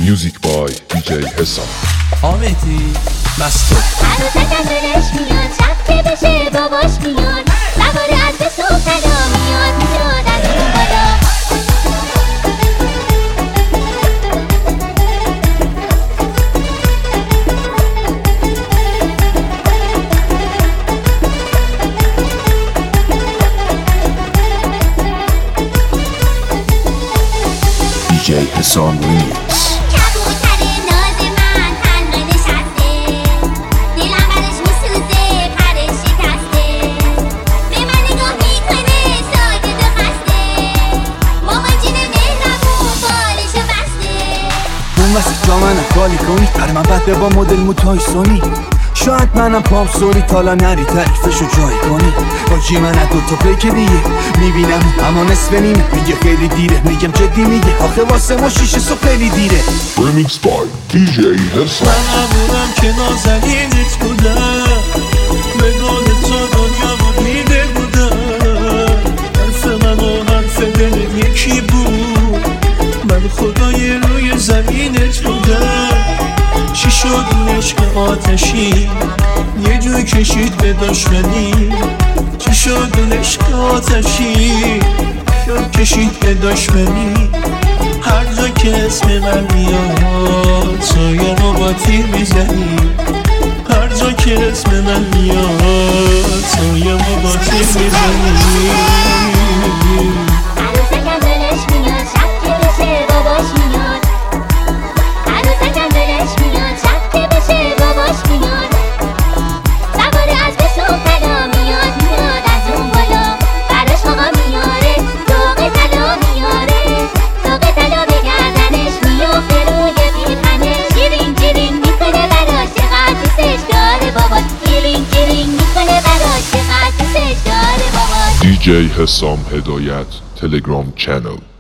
Music by DJ حسام. آمدی مستو عروسکم دلش میاد شب که بشه باباش میاد سوار اسب صبح صدا میاد میاد از اون بالا DJ حسام ریمیکس. جا منم کالی کنی پر من بده با مدل موتای سونی شاید منم پام سوری تالا نری تعریفشو جای کنی باجی من از دوتا پیک دیگه میبینم اما نصف نیمه میگه خیلی دیره میگم جدی میگه آخه واسه ما 6 صبح خیلی دیره. Remix by DJ حسام. من نبودم که نازنینت بودم به قول تو دنیا رو دیده بودم حرف من و حرف دلت یکی بود من خدای روی زمینت بودم چی شد اون عشق آتشی یه جوی کشید به دشمنی چی شد اون عشق آتشی کشید به دشمنی هر جا که اسم من میاد سایه رو با تیر میزنی هر جا که اسم من میاد سایه رو با تیر میزنی. عروسکم دلش میاد شب که بشه باباش میاد عروسکم دلش میاد شب که بشه باباش میاد سوار اسب صبح صدا میاد میاد از اون بالا براش آقا میاره طوق طلا میاره طوق طلا به گردنش میافته روی پیرهنش جیرین جیرین میکنه براش چقدر دوستش داره باباش جیرین جیرین میکنه براش چقدر دوستش داره باباش. DJ حسام هدایت تلگرام چنل.